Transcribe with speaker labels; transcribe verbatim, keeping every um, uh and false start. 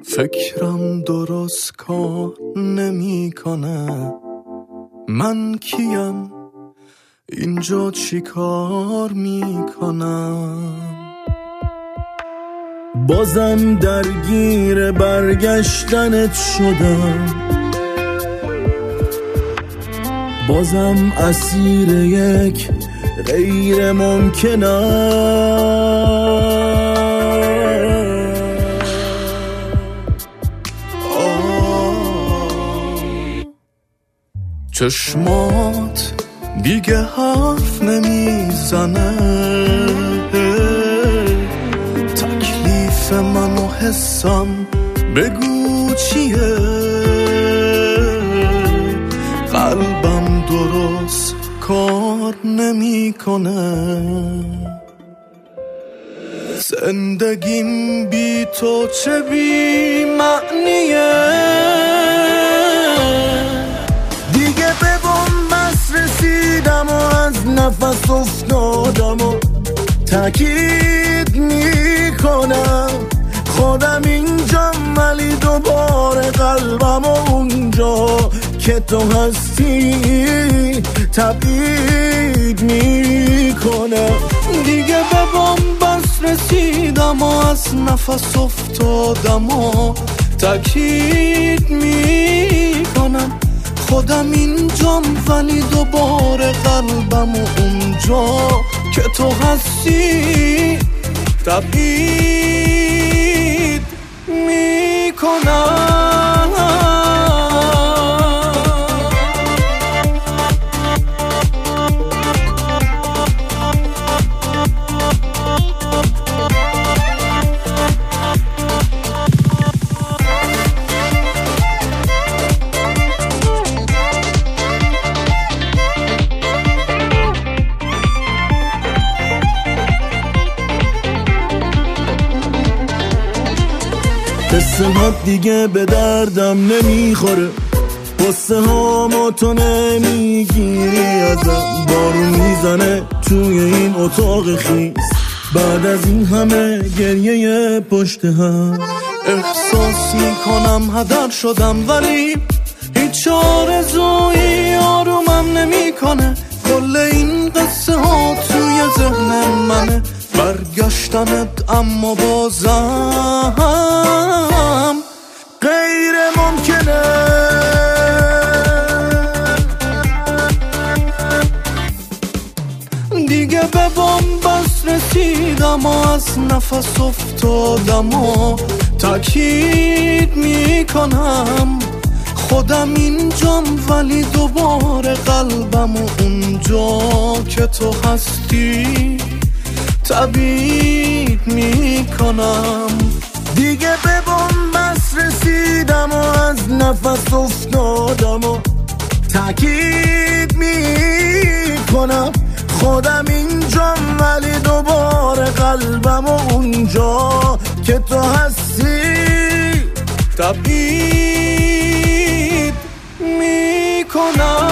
Speaker 1: فکرم درست کار نمی کنه، من کیم اینجا چی کار می کنم؟ بازم درگیر برگشتنت شدم، بازم اسیر یک غیر ممکنم. چشمات دیگه حرف نمیزنه، تکلیف من و حسم بگو چیه؟ قلبم درست کار نمیکنه، زندگیم بی تو چه بی معنیه. رسیدم و از نفس افتادم و تأکید میکنم خودم اینجام، ولی دوباره قلبم و اونجا که تو هستی تبعید میکنم. دیگه به بنبست رسیدم و از نفس افتادم و تأکید میکنم خودم اینجام، ولی دوباره قلبم و اونجا که تو هستی تبعید میکنم. قصه ها دیگه به دردم نمیخوره، قصه ها ما تو نمیگیری ازم. بارون میزنه توی این اتاق خیس، بعد از این همه گریه پشت هم. احساس میکنم هدر شدم، ولی هیچ آرزویی آرومم نمیکنه. کل این قصه ها توی ذهن منه، برگشتنت اما بازم غیر ممکنه. دیگه به بنبست رسیدم و از نفس افتادم و تأکید میکنم خودم اینجام، ولی دوباره قلبم و اونجا که تو هستی تبعید میکنم. دیگه به بنبست رسیدم و از نفس افتادم و تأکید میکنم خودم اینجام، ولی دوباره قلبم و اونجا که تو هستی تبعید میکنم.